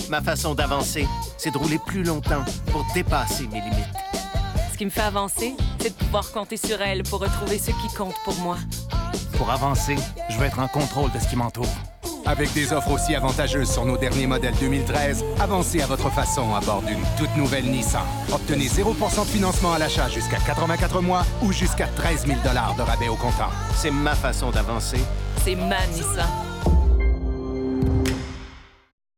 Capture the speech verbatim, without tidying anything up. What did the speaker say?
Ma façon d'avancer, c'est de rouler plus longtemps pour dépasser mes limites. Ce qui me fait avancer, c'est de pouvoir compter sur elle pour retrouver ce qui compte pour moi. Pour avancer, je veux être en contrôle de ce qui m'entoure. Avec des offres aussi avantageuses sur nos derniers modèles deux mille treize, avancez à votre façon à bord d'une toute nouvelle Nissan. Obtenez zéro pour cent de financement à l'achat jusqu'à quatre-vingt-quatre mois ou jusqu'à treize mille dollars de rabais au comptant. C'est ma façon d'avancer. C'est ma Nissan.